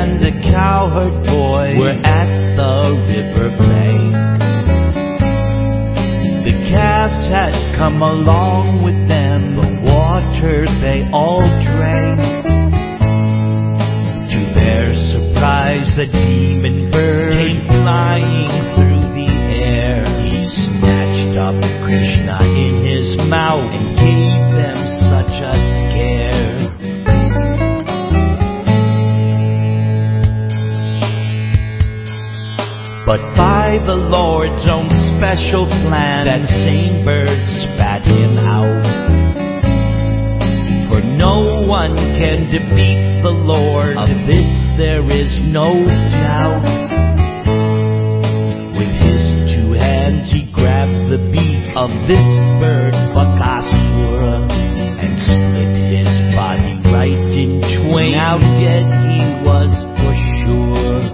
and a cowherd boy were at the river bank. The calves had come along with them, the water they all drank. To their surprise, a demon bird came flying through the air. He snatched up Krishna in his mouth and gave them such a scare. But by the Lord's own special plan, that same bird spat him out. For no one can defeat the Lord, of this there is no doubt. With his two hands he grabbed the beak of this bird, Bakasura, and split his body right in twain. Now dead he was for sure.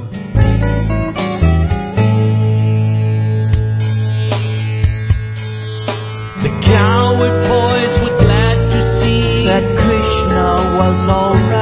The cowherd boys were glad to see that Krishna was all right.